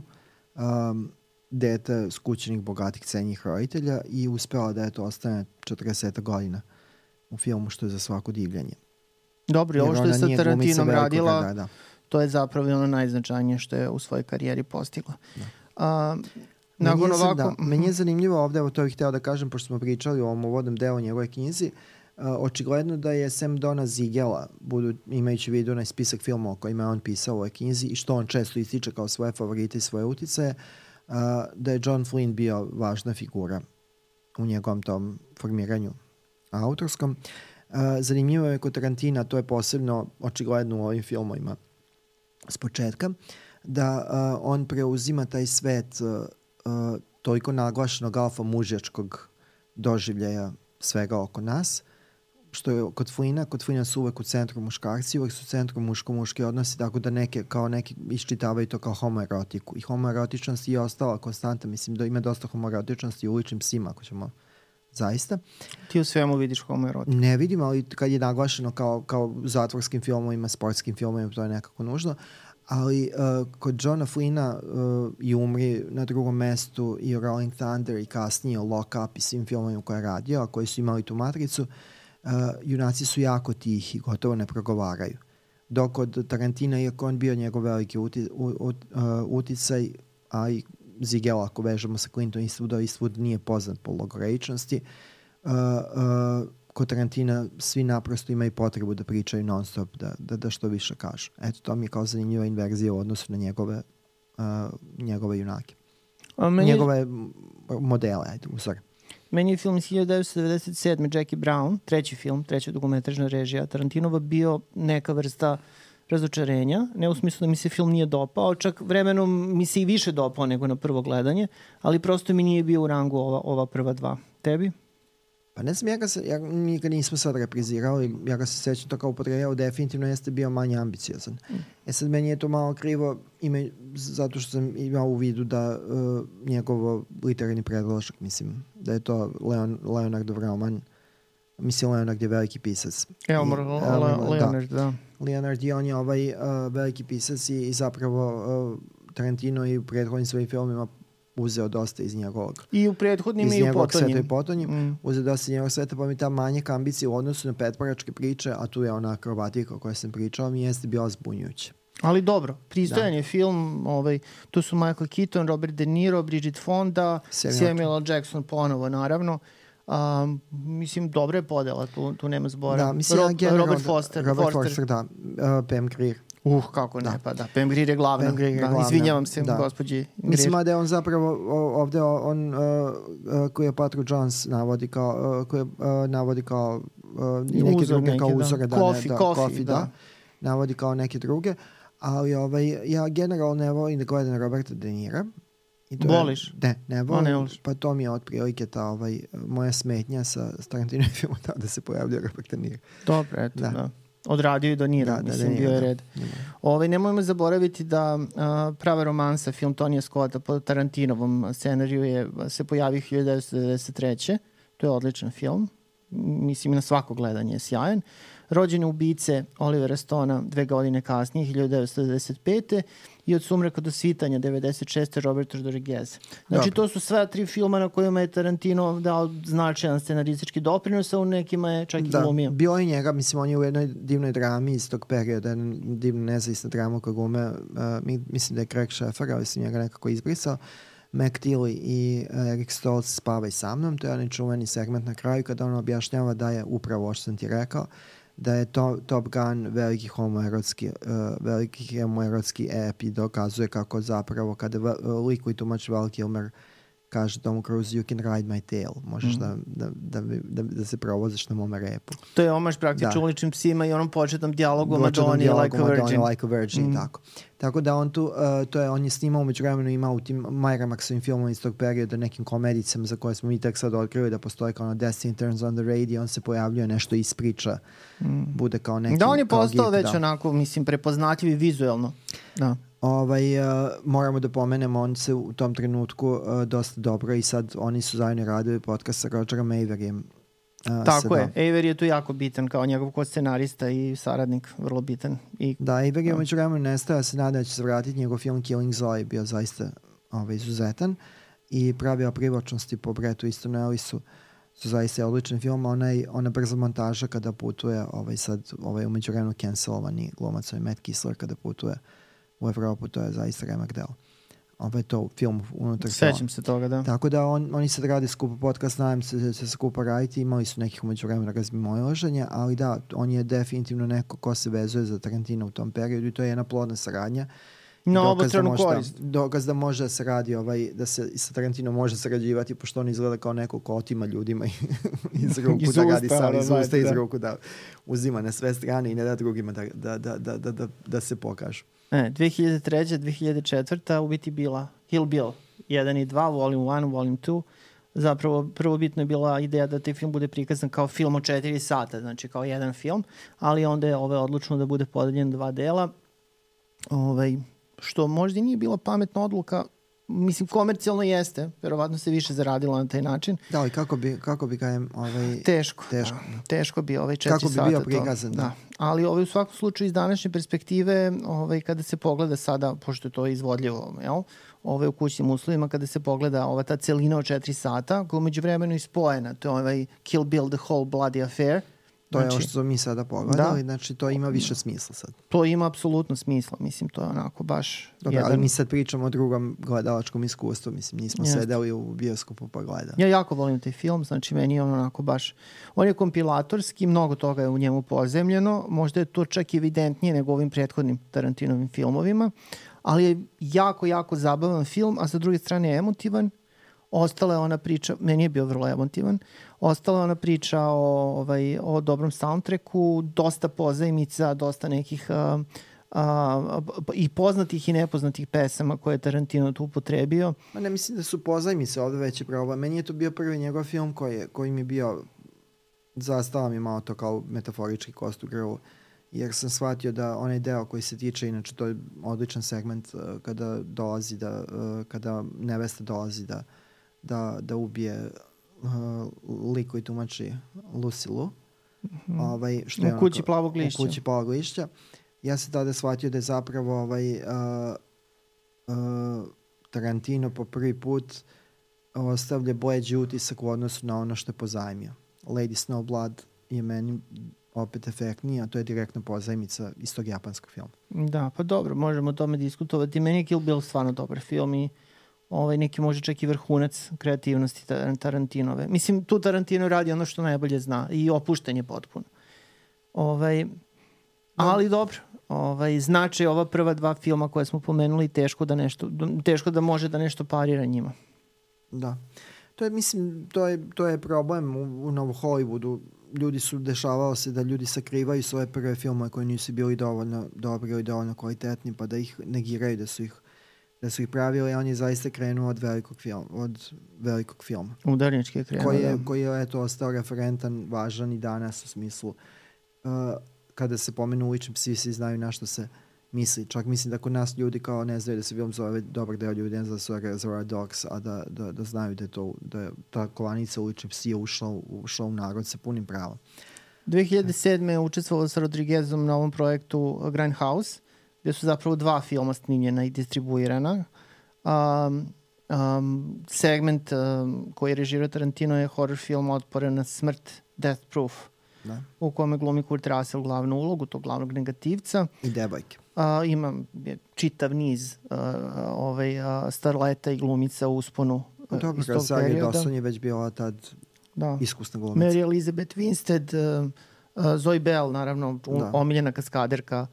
um, dete skućenih, bogatih, cenjih roditelja i uspela da je to ostane četrdeset godina u filmu, što je za svako divljanje. Dobro, i ovo što je sa Tarantinom radila, da, da. To je zapravo ono najznačajnije što je u svojoj karijeri postigla. Da. A, nakon ovako... Da, meni je zanimljivo ovde, evo to bih hteo da kažem, pošto smo pričali o ovom uvodnom delu njegove knjizi, uh, očigledno da je sem Dona Ziegela, budu, imajući vidu na spisak filmova o kojima je on pisao u ovoj knjizi i što on često ističe kao svoje favorite i svoje uticaje, uh, da je John Flynn bio važna figura u njegovom tom formiranju autorskom. Uh, zanimljivo je kod Tarantina, to je posebno očigledno u ovim filmovima s početka, da uh, on preuzima taj svet uh, uh, toliko naglašenog alfa mužjačkog doživljaja svega oko nas, što je kod Flina, kod Flina su uvek u centru muškarci, uvek su u centru muško-muški odnosi, tako da neke, kao neki iščitavaju to kao homoerotiku. I homoerotičnost je ostala konstanta, mislim da ima dosta homoerotičnosti u Uličnim psima, ako ćemo zaista. Ti u svemu vidiš homoerotiku? Ne vidim, ali kad je naglašeno kao, kao zatvorskim filmovima, sportskim filmovima, to je nekako nužno. Ali uh, kod Johna Flynna uh, i Umri na drugom mestu i Rolling Thunder i kasnije Lock Up i svim filmovima koje je radio, a koji su imali tu matricu, uh, junaci su jako tihi, gotovo ne progovaraju. Dok kod Tarantina, iako on bio njegov veliki uti, u, u, uh, uticaj, a i Ziegel, ako vežemo sa Clinton Eastwood, Eastwood nije poznat po logoreičnosti, uh, uh, kod Tarantina svi naprosto imaju potrebu da pričaju non stop, da, da, da što više kažu. Eto, to mi je kao zanimljiva inverzija u odnosu na njegove, uh, njegove junake. A meni... Njegove modele, ajde, uzor. Meni je film iz hiljadu devetsto devedeset sedme Jackie Brown, treći film, treća dokumentarna režija Tarantinova, bio neka vrsta razočarenja, ne u smislu da mi se film nije dopao, čak vremenom mi se i više dopao nego na prvo gledanje, ali prosto mi nije bio u rangu ova, ova prva dva. Tebi? Pa ne znam, ja ga, se, ja, mi ga nismo sad reprizirao i ja ga se sećam to kao upotrebljavao, definitivno jeste bio manje ambiciozan. Mm. E sad, meni je to malo krivo ime, zato što sam imao u vidu da uh, njegovo literarni predložak, mislim, da je to Leon, Leonardov roman. Mislim, Leonard je veliki pisac. Elmore, I, Elmore Le, Leonard, da. da. Leonard je, on je ovaj uh, veliki pisac i, i zapravo uh, Tarantino i u prethodnim svojim filmima uzeo dosta iz njegovog. I u prethodnim i u potonjim. I potonjim. Mm. Uzeo dosta iz njegovog sveta, pa mi ta manjak ambicija u odnosu na petparačke priče, a tu je ona akrobatika o kojoj sam pričao, mi jeste bio zbunjujuće. Ali dobro, pristojan je film, ovaj, tu su Michael Keaton, Robert De Niro, Bridget Fonda, Samuel L. Jackson ponovo, naravno. Um, mislim, dobra je podela, tu, tu nema zbora. Da, mislim, Rob, ja Robert Foster. Robert Foster, Foster da. Uh, Pam Grier. Uh, kako ne, da. Pa da. Pam Grier je glavna. Pam Grier je da, glavna. Izvinjavam se, da. Gospođi Grier. Mislim, da je on zapravo ovde, on, uh, uh, koji je Patru Jones navodi kao, uh, koji uh, navodi kao uh, i neke Uzor druge neke, kao uzore. Da, Coffee, da, coffee, coffee da. da. Navodi kao neke druge. Ali ovaj, ja generalno ne volim da gledam Roberta De Nira. Voliš? Ne, ne volim. Ne voliš. Pa to mi je otprilike ta ovaj, moja smetnja sa Tarantinovim filmom da se pojavlja Robert De Niro. Dobro, eto, da. da. Odradio i Do Nira, da, mislim, da, bio je red. Da. Ovaj, nemojmo zaboraviti da uh, prava romansa, film Tonija Scotta po Tarantinovom scenariju je, se pojavio hiljadu devetsto devedeset treće. To je odličan film. Mislim, na svako gledanje je sjajan. Rođene ubice Olivera Stona dve godine kasnije, hiljadu devetsto devedeset pete i Od sumraka do svitanja devedeset šeste Roberto Rodriguez. Znači, to su sva tri filma na kojima je Tarantino dao značajan scenaristički doprinos, a u nekima je čak da, i glumio. Bio i njega, mislim, on je u jednoj divnoj drami iz tog perioda, divna nezavisna drama koja glume, uh, mislim da je Craig Sheffer, ali sam njega nekako izbrisao, Mac Tilly i Eric Stoltz Spavaj sa mnom, to je onaj čuveni segment na kraju kada on objašnjava da je upravo ovo što sam ti rekao, da je to, Top Gun veliki homoerotski, uh, veliki homoerotski ep i dokazuje kako zapravo kada uh, lik koji tumači Val Kilmer kaže Tom Cruise, you can ride my tail. Možeš mm. da, da, da, da, da se provoziš na mome repu. To je omaž praktično uličnim psima i onom početnom dijalogu Madoni like a virgin. Like a virgin, mm. tako. Tako da on tu, uh, to je, on je snimao umeđu vremenu, imao u tim Miramaxovim filmom iz tog perioda, nekim komedicama za koje smo mi tek sad otkrili da postoje kao ono Destiny Turns on the Radio, on se pojavljuje, nešto ispriča, mm. bude kao neki... Da, on je postao već da. onako, mislim, prepoznatljiv i vizuelno. Da. Ovaj, uh, moramo da pomenemo, on se u tom trenutku uh, dosta dobro i sad oni su zajedno radili podcast sa Rogerom Averyjem. Uh, Tako je, Avery je tu jako bitan kao njegov kod scenarista i saradnik, vrlo bitan. I, da, Avery je umeđu vremenu nestao, ja se nadam da će se vratiti, njegov film Killing Zoe bio zaista ovaj, izuzetan i Pravila privlačnosti po Brettu Easton Ellisu su zaista odličan film, onaj, ona brza montaža kada putuje, ovaj, sad ovaj, umeđu vremenu cancelovani glumac, ovaj Matt Kissler kada putuje u Evropu, to je zaista remak delo. Ovo je to film unutar filma. Sećam se toga, da. Tako da on, oni sad radi skupo podcast, nadam se da će se skupo raditi, imali su nekih umeđu vremena razmimoilaženja, ali da, on je definitivno neko ko se vezuje za Tarantino u tom periodu i to je jedna plodna saradnja. No, obostranu korist. Dokaz da može da se radi, ovaj, da se sa Tarantino može sarađivati, pošto on izgleda kao neko ko otima ljudima iz ruku, iz da usta, radi sam iz usta, iz ruku, da uzima na sve strane i ne da drugima da, da, da, da, da, da, da se pokažu. E, dve hiljade treće. dve hiljade četvrte. u biti bila Kill Bill jedan i dva, Volume jedan, Volume dva. Zapravo prvobitno je bila ideja da taj film bude prikazan kao film od četiri sata, znači kao jedan film, ali onda je ovaj odlučno da bude podeljen dva dela, ovaj, što možda i nije bila pametna odluka. Mislim, komercijalno jeste, verovatno se više zaradilo na taj način. Da, i kako bi, kako bi kajem, ovaj... Teško, teško, da. Teško bi ovaj četiri kako bi sata. bio prikazan, to, da. da. Ali ovaj, u svakom slučaju iz današnje perspektive, ovaj, kada se pogleda sada, pošto je to izvodljivo, jel? Ovaj, u kućnim uslovima, kada se pogleda ova ta celina od četiri sata, koja umeđu vremenu ispojena, to je ovaj Kill Bill, The Whole Bloody Affair. To znači, je ovo što mi sada pogledali, da. Znači to ima više smisla sad. To ima apsolutno smisla, mislim, to je onako baš... Dobro, jedan... ali mi sad pričamo o drugom gledalačkom iskustvu, mislim, nismo Jeste. sedeli u bioskopu pa gledali. Ja jako volim taj film, znači meni je on onako baš... On je kompilatorski, mnogo toga je u njemu pozemljeno, možda je to čak evidentnije nego ovim prethodnim Tarantinovim filmovima, ali je jako, jako zabavan film, a sa druge strane je emotivan. Ostala je ona priča, meni je bio vrlo emotivan, ostala je ona priča o, ovaj, o dobrom soundtracku, dosta pozajmica, dosta nekih a, a, i poznatih i nepoznatih pesama koje je Tarantino tu upotrebio. Ma ne mislim da su pozajmice ovde veći problem. Meni je to bio prvi njegov film koji, je, koji mi je bio, zastava mi malo to kao metaforički kost u grlu, jer sam shvatio da onaj deo koji se tiče, inače to je odličan segment uh, kada dolazi da, uh, kada nevesta dolazi da da, da ubije uh, lik koji tumači Lucy Liu. Mm-hmm. Ovaj, što je u kući plavog lišća. U kući plavog lišća. Ja sam tada shvatio da je zapravo ovaj, uh, uh, Tarantino po prvi put ostavlja bojeđi utisak u odnosu na ono što je pozajmio. Lady Snowblood je meni opet efektniji, a to je direktna pozajmica iz tog japanskog filma. Da, pa dobro, možemo o tome diskutovati. Meni je Kill Bill stvarno dobar film i ovaj, neki može čak i vrhunac kreativnosti Tarantinove. Mislim, tu Tarantino radi ono što najbolje zna i opušten je potpuno. Ovaj, ali dobro, ovaj, značaj ova prva dva filma koje smo pomenuli, teško da, nešto, teško da može da nešto parira njima. Da. To je, mislim, to je, to je problem u, u Novom Hollywoodu. Ljudi su, dešavalo se da ljudi sakrivaju svoje prve filmove koji nisu bili dovoljno dobri ili dovoljno kvalitetni, pa da ih negiraju, da su ih da su ih pravili, on je zaista krenuo od velikog filma. Od velikog filma. Udarnički je krenuo, koji je, da. Koji je eto, ostao referentan, važan i danas u smislu uh, kada se pomenu ulični psi, svi znaju na što se misli. Čak mislim da kod nas ljudi kao ne znaju da se film zove, dobar deo ljudi ne zna da se Reservoir Dogs, a da, da, da znaju da je, to, da je ta kovanica ulični psi je ušla, ušla u narod sa punim pravom. dve hiljade sedme je učestvovao sa Rodriguezom na ovom projektu Grindhouse, gde su zapravo dva filma snimljena i distribuirana. Um, um, segment um, koji je režirao Tarantino je horror film Otpore na smrt, Death Proof, da. U kome glumi Kurt Russell glavnu ulogu, tog glavnog negativca. I devojke. Uh, ima čitav niz uh, ovaj, uh, starleta i glumica u usponu uh, dobro, iz tog Sarah perioda. Dawson je već bila tad da. Iskusna glumica. Mary Elizabeth Winstead, uh, uh, Zoe Bell, naravno, da. Omiljena kaskaderka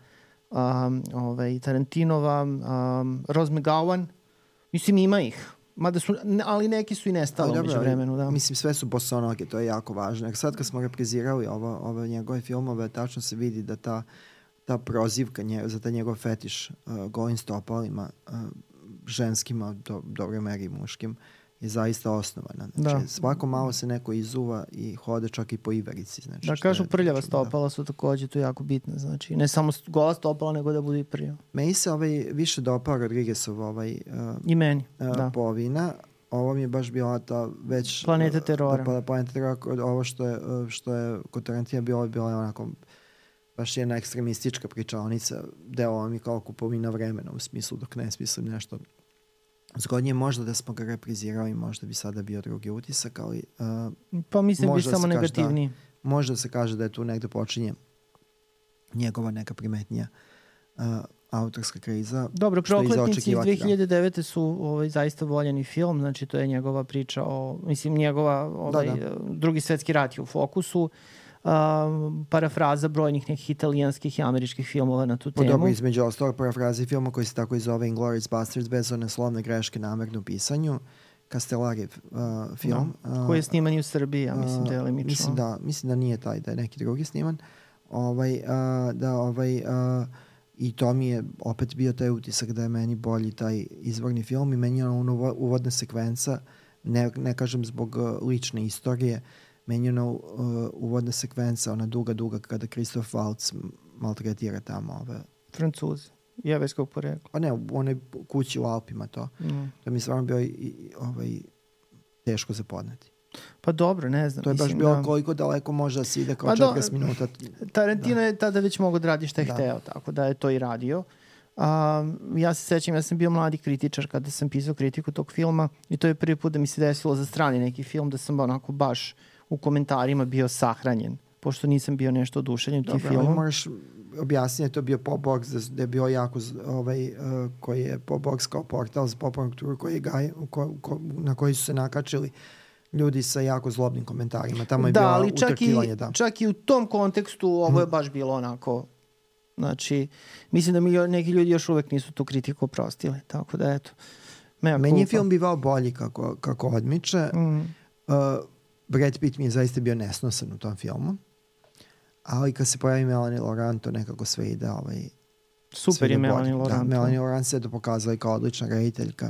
um, ovaj, Tarantinova, um, Rose McGowan. Mislim, ima ih. Mada su, ali neki su i nestali među vremenu. Da. Mislim, sve su bosonoge, to je jako važno. Jer sad kad smo reprizirali ovo, ove njegove filmove, tačno se vidi da ta, ta prozivka nje, za ta njegov fetiš uh, golim stopalima, uh, ženskima, do, dobroj meri muškim, je zaista osnovana. Znači, da. Svako malo se neko izuva i hode čak i po iverici. Znači, da, kažu prljava stopala da. Su takođe tu jako bitne. Znači, ne samo gola stopala, nego da bude i prljava. Meni se ovaj, više dopao Rodriguezov ovaj, uh, i meni, uh, da. Povina. Ovo mi je baš bila ta već... Planeta terora. Da, Planeta terora. Ovo što je, što je kod Tarantina bilo, bilo je onako baš jedna ekstremistička pričaonica. Delo mi kao kupovina vremena u smislu dok ne smislim nešto. Zgodnije možda da smo ga reprizirali, možda bi sada bio drugi utisak, ali... Uh, pa mislim bi samo negativniji. Da, možda se kaže da je tu negde počinje njegova neka primetnija uh, autorska kriza. Dobro, Prokletnici iz dve hiljade devete su ovaj, zaista voljeni film, znači to je njegova priča o, mislim, njegova ovaj, da, da. drugi svetski rat je u fokusu. Uh, parafraza brojnih nekih italijanskih i američkih filmova na tu temu. Dobro, između ostalog parafrazi filma koji se tako i zove Inglourious Basterds bez one slovne greške namerne u pisanju. Castellarijev uh, film. No, koji je sniman i u Srbiji, ja mislim, delimično. Mislim da, mislim da nije taj, da je neki drugi sniman. Ovaj, uh, da, ovaj, uh, i to mi je opet bio taj utisak da je meni bolji taj izvorni film i meni je ono uvodna sekvenca, ne, ne kažem zbog uh, lične istorije, meni je ono uh, uvodna sekvenca, ona duga, duga, kada Christoph Waltz maltretira tamo ove... Francuzi, jevejskog porekla. Pa ne, u onoj kući u Alpima to. Mm. To mi je stvarno bio i, i, ovaj, teško za podneti. Pa dobro, ne znam. To je baš bilo da... koliko daleko može da se ide kao pa četrdeset do... minuta. Tarantino da. Je tada već mogo da radi šta je da. Hteo, tako da je to i radio. Um, ja se sećam, ja sam bio mladi kritičar kada sam pisao kritiku tog filma i to je prvi put da mi se desilo za strani neki film, da sam onako baš u komentarima bio sahranjen, pošto nisam bio nešto oduševljen tim filmom. Dobro, moraš objasniti, to je bio Popbox, da je bio jako, ovaj, uh, koji je Popbox kao portal za popkulturu koji je gaj, ko, ko, na koji su se nakačili ljudi sa jako zlobnim komentarima. Tamo je da, bilo ali čak utrkivanje. I, da, čak i u tom kontekstu ovo je baš bilo onako, znači, mislim da mi neki ljudi još uvek nisu tu kritiku oprostili, tako da eto. Meni je film bivao bolji kako, kako odmiče. Mm. Uh, Brad Pitt mi je zaista bio nesnosan u tom filmu. Ali kad se pojavi Melanie Laurent, to nekako sve ide ovaj, super je Melanie Laurent. Da, Melanie Laurent se je to pokazala i kao odlična rediteljka.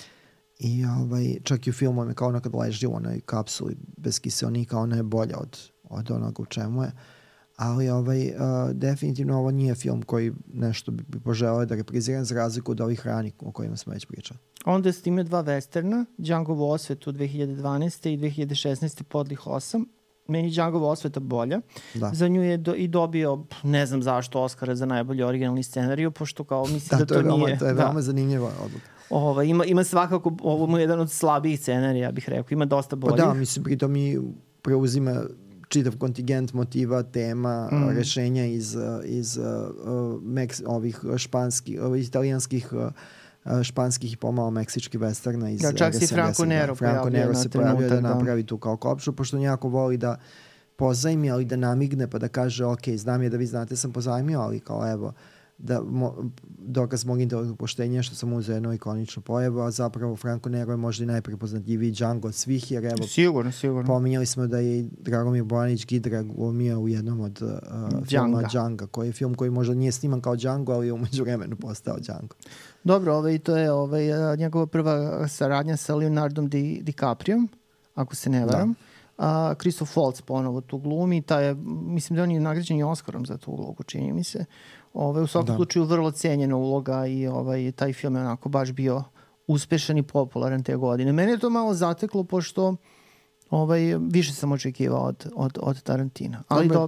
I ovaj, čak i u filmu je kao ono kad leži u onoj kapsuli bez kiseonika, ona je bolja od, od onoga u čemu je. Ali ovaj, uh, definitivno ovo nije film koji nešto bi, bi poželao da repriziram za razliku od ovih ranih o kojima smo već pričali. Onda je snimio dva westerna, Djangovo osvetu dve hiljade dvanaeste i dve hiljade šesnaeste Podlih osam. Meni Djangovo osveta bolja. Da. Za nju je do, i dobio, ne znam zašto, Oscara za najbolji originalni scenariju, pošto kao mislim da, da to, to veoma, nije... To je da. veoma zanimljiva odluka. Ovo, ima, ima svakako, ovo mu je jedan od slabijih scenarija, bih rekao. Ima dosta boljih. Pa da, mislim, pritom mi preuzima čitav kontingent motiva, tema, mm. rešenja iz, iz uh, meks, ovih španskih, ovih italijanskih uh, španskih i pomalo meksičkih westerna iz da, čak si Franco Nero da, Franco Nero se pojavio da napravi tu kao kopšu, pošto njako voli da pozajmi, ali da namigne pa da kaže ok, znam je da vi znate sam pozajmio, ali kao evo da mo, dokaz mog intelektualnog poštenja što sam uzeo jednu ikoničnu pojavu, a zapravo Franco Nero je možda i najprepoznatljiviji Django od svih, jer evo sigurno, sigurno. Pominjali smo da je Dragomir Bojanić Gidra glumio u jednom od uh, filma Django, koji je film koji možda nije sniman kao Django, ali je umeđu vremenu postao Django. Dobro, ovaj, to je ovaj, njegova prva saradnja sa Leonardom Di, DiCaprijom, ako se ne varam. Da. Uh, Christoph Waltz ponovo tu glumi, ta je, mislim da on je nagrađen i Oscarom za tu ulogu, čini mi se. Ovaj, u svakom da. slučaju vrlo cenjena uloga i ovaj, taj film je onako baš bio uspešan i popularan te godine. Mene je to malo zateklo, pošto ovaj, više sam očekivao od, od, od Tarantina. Ali dobro. dobro.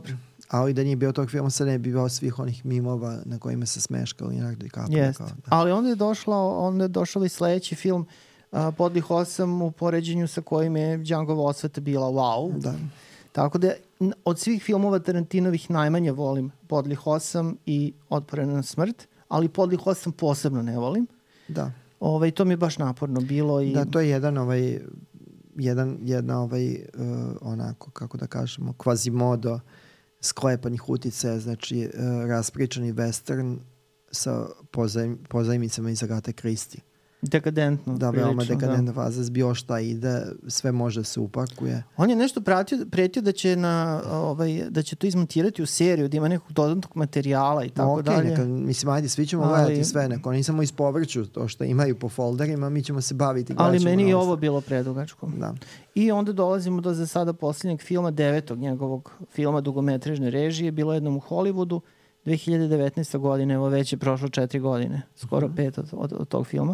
Ali da nije bio tog filma, sad ne bi bio svih onih mimova na kojima se smeška Leonardo DiCaprio. Jest. Da. Ali onda je došla, onda je došao i sledeći film uh, Podlih osam u poređenju sa kojim je Django osveta bila wow. Da. Tako da od svih filmova Tarantinovih najmanje volim Podlih osam i Otporena na smrt, ali Podlih osam posebno ne volim. Da. Ovaj, to mi je baš naporno bilo. I... Da, to je jedan ovaj, jedan, jedna ovaj, uh, onako, kako da kažemo, kvazimodo sklepanih uticaja, znači uh, raspričani western sa pozajm, pozajmicama iz Agate Christie. Dekadentno. Da, veoma dekadentna faza, zbio šta ide, sve može se upakuje. On je nešto pratio, pretio da će, na, ovaj, da će to izmontirati u seriju, da ima nekog dodatnog materijala i tako no, okay, dalje. Neka, mislim, ajde, svi ćemo ali... gledati sve, neko, oni samo ispovrću to što imaju po folderima, mi ćemo se baviti. Ali meni je ovo bilo predugačko. Da. I onda dolazimo do za sada posljednjeg filma, devetog njegovog filma dugometražne režije, bilo jednom u Hollywoodu, dve hiljade devetnaeste. godine, evo već je prošlo četiri godine, skoro mm-hmm. pet od, od, od tog filma.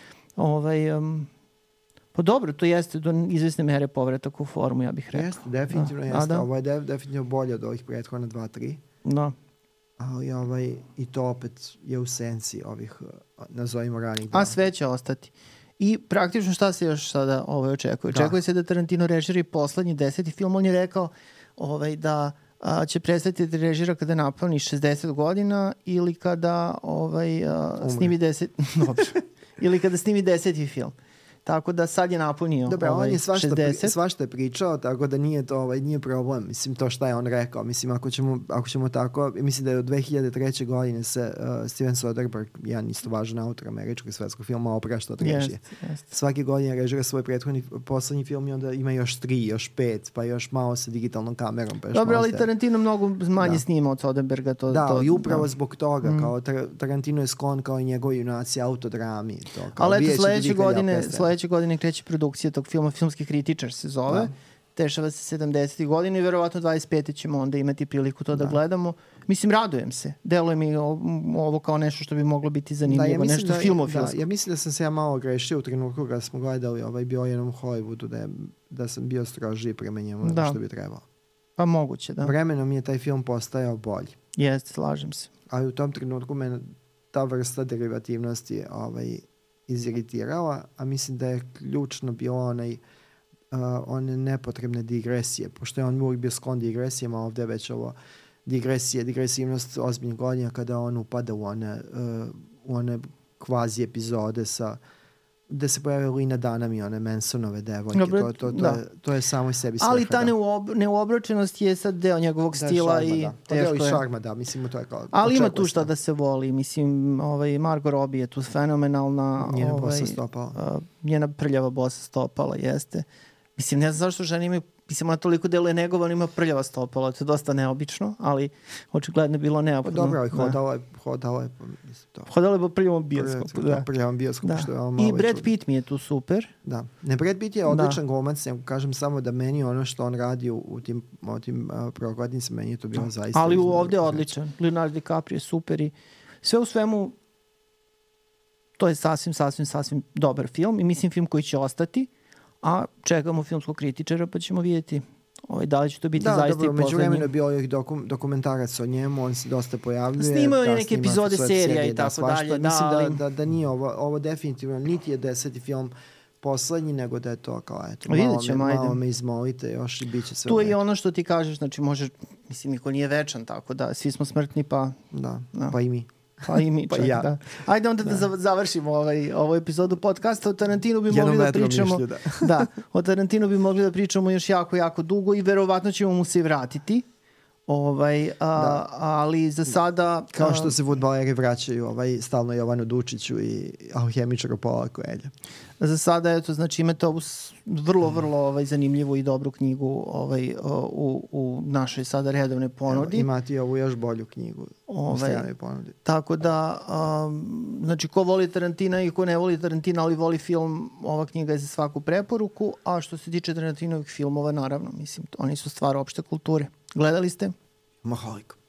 Ovaj, um, pa dobro, to jeste do izvesne mere povratak u formu, ja bih rekao. Jeste, definitivno da. jeste. Da. Ovo je def, definitivno bolje od ovih prethodna dva tri. Da. Ali ovaj, i to opet je u senci ovih, nazovimo ranih dana. A sve će ostati. I praktično šta se još sada ovaj, očekuje? Da. Očekuje se da Tarantino režira i poslednji deseti film. On je rekao ovaj, da a, će prestati da režira kada napuni šezdeset godina ili kada ovaj, a, snimi deset... Dobro. Ili kada snimi deseti film. Tako da sad je napunio Dobre, ovaj on je svašta, šezdeset. Pri, svašta je pričao, tako da nije to ovaj, nije problem. Mislim, to šta je on rekao. Mislim, ako ćemo, ako ćemo tako, mislim da je od dve hiljade treće. godine se uh, Steven Soderbergh, jedan isto važan autor američkog svetskog filma, oprašta od režije. Jest, jest. Svake godine režira svoj prethodni, poslednji film i onda ima još tri, još pet, pa još malo sa digitalnom kamerom. Pa još Dobro, ali se... Tarantino mnogo manje da. snima od Soderbergha. To, da, to, i upravo da. zbog toga, mm. kao tar, Tarantino je sklon kao i njegovi junaci autodrami. To, kao, ali eto, sledeće godine, sledeće godine kreće produkcija tog filma, Filmski kritičar se zove. Da. Dešava se sedamdesetih godina i verovatno dvadeset pete ćemo onda imati priliku to da, da gledamo. Mislim, radujem se. Deluje mi ovo kao nešto što bi moglo biti zanimljivo, da, ja nešto da, filmofilsko. Da, ja mislim da sam se ja malo grešio u trenutku kada smo gledali ovaj bio jednom Hollywoodu, da, je, da sam bio strožiji prema njemu da. što bi trebalo. Pa moguće, da. Vremenom je taj film postajao bolji. Jeste, slažem se. Ali u tom trenutku me ta vrsta derivativnosti ovaj, iziritirala, a mislim da je ključno bilo onaj uh, one nepotrebne digresije, pošto je on uvijek bio sklon digresijama, ovdje je već ovo digresije, digresivnost ozbiljnih godina kada on upada u one, uh, u one kvazi epizode sa gde se pojavio Lina Dunham i one Mansonove devojke. Dobre, to, to, to, da. je, to je samo i sebi svrha. Ali ta neuob, neubročenost je sad deo njegovog da, stila šarma, i da. teško deo je. I šarma, da. Mislim, to je kao... Ali ima tu šta da se voli. Mislim, ovaj, Margot Robbie je tu fenomenalna. Njena ovaj, bosa stopala. Uh, njena prljava bosa stopala, jeste. Mislim, ne znam zašto žene imaju, mislim, ona toliko deluje negovan, ima prljava stopala, to je dosta neobično, ali očigledno je bilo neophodno. Dobro, ali hodala je, hodala je, mislim, to. Hodala je po prljavom bioskopu, da. Prljavom bioskopu, da. što je malo I Brad Pitt mi je tu super. Da. Ne, Brad Pitt je odličan glumac, ne kažem samo da meni ono što on radi u, u tim, u tim uh, proglednicama, meni je to bilo zaista. Ali ovdje je odličan. Leonardo DiCaprio je super i sve u svemu to je sasvim, sasvim, sasvim dobar film i mislim film koji će ostati. A čekamo filmskog kritičara pa ćemo vidjeti ovaj, da li će to biti da, zaista dobro, i poslednji. Među vremenu je bio ovih dokum, dokumentarac o njemu, on se dosta pojavljuje. Snimao je neke epizode serija i tako svašta. dalje. Da, Mislim ali... da, da, da nije ovo, ovo definitivno, niti je deseti film poslednji, nego da je to kao, eto, malo, me, malo me izmolite još i bit će sve. Tu je i ono što ti kažeš, znači možeš, mislim, niko nije večan, tako da svi smo smrtni, pa... Da, da. Pa i mi. Pa i mi, pa čak, ja. da. Ajde onda da, da završimo ovaj, ovu epizodu podcasta. O Tarantinu bi mogli da pričamo... Mišlju, da. da, o Tarantinu bi mogli da pričamo još jako, jako dugo i verovatno ćemo mu se vratiti. Ovaj, a, ali za sada... Kao što se fudbaleri vraćaju ovaj, stalno Jovanu Dučiću i alhemičaru Paula Coelha. Za sada, eto, znači imate ovu vrlo, vrlo ovaj, zanimljivu i dobru knjigu ovaj, u, u našoj sada redovnoj ponudi. Evo, imate i ovu još bolju knjigu ovaj, u stranoj ponudi. Tako da, um, znači, ko voli Tarantina i ko ne voli Tarantina, ali voli film, ova knjiga je za svaku preporuku, a što se tiče Tarantinovih filmova, naravno, mislim, oni su stvar opšte kulture. Gledali ste? Maholiko.